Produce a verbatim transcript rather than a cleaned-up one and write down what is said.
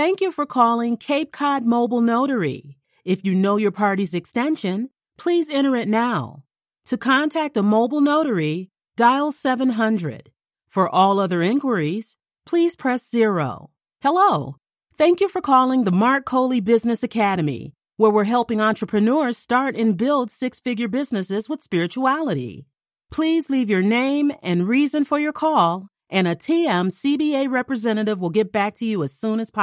Thank you for calling Cape Cod Mobile Notary. If you know your party's extension, please enter it now. To contact a mobile notary, dial seven hundred. For all other inquiries, please press zero. Hello. Thank you for calling the Mark Coley Business Academy, where we're helping entrepreneurs start and build six-figure businesses with spirituality. Please leave your name and reason for your call, and a T M C B A representative will get back to you as soon as possible.